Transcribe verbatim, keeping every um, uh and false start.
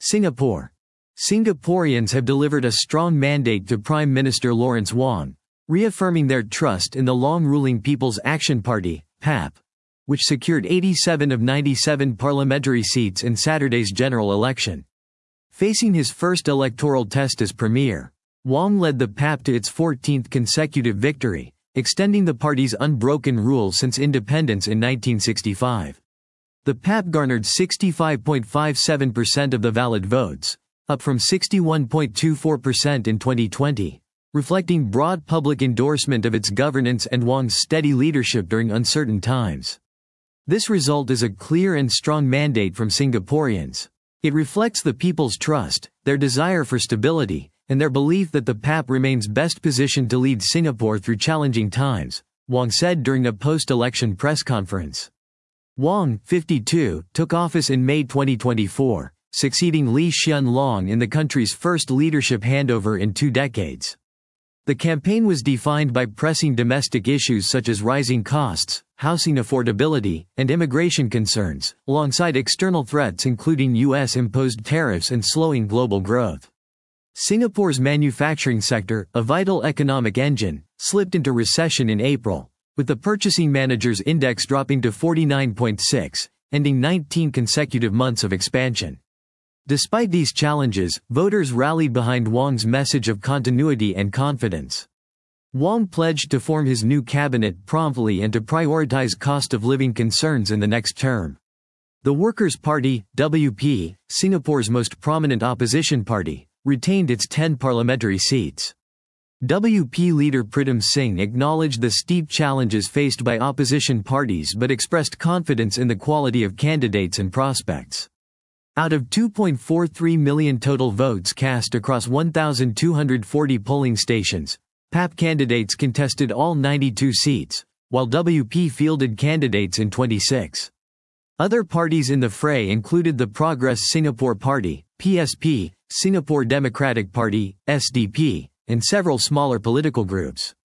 Singapore. Singaporeans have delivered a strong mandate to Prime Minister Lawrence Wong, reaffirming their trust in the long-ruling People's Action Party, P A P, which secured eighty-seven of ninety-seven parliamentary seats in Saturday's general election. Facing his first electoral test as premier, Wong led the P A P to its fourteenth consecutive victory, extending the party's unbroken rule since independence in nineteen sixty-five. The P A P garnered sixty-five point five seven percent of the valid votes, up from sixty-one point two four percent in twenty twenty, reflecting broad public endorsement of its governance and Wong's steady leadership during uncertain times. This result is a clear and strong mandate from Singaporeans. It reflects the people's trust, their desire for stability, and their belief that the P A P remains best positioned to lead Singapore through challenging times, Wong said during a post-election press conference. Wong, fifty-two, took office in May twenty twenty-four, succeeding Lee Hsien Loong in the country's first leadership handover in two decades. The campaign was defined by pressing domestic issues such as rising costs, housing affordability, and immigration concerns, alongside external threats including U S-imposed tariffs and slowing global growth. Singapore's manufacturing sector, a vital economic engine, slipped into recession in April, with the Purchasing Managers' Index dropping to forty-nine point six, ending nineteen consecutive months of expansion. Despite these challenges, voters rallied behind Wong's message of continuity and confidence. Wong pledged to form his new cabinet promptly and to prioritize cost-of-living concerns in the next term. The Workers' Party, W P, Singapore's most prominent opposition party, retained its ten parliamentary seats. W P leader Pritam Singh acknowledged the steep challenges faced by opposition parties but expressed confidence in the quality of candidates and prospects. Out of two point four three million total votes cast across one thousand two hundred forty polling stations, P A P candidates contested all ninety-two seats, while W P fielded candidates in twenty-six. Other parties in the fray included the Progress Singapore Party, P S P, Singapore Democratic Party, S D P, and several smaller political groups.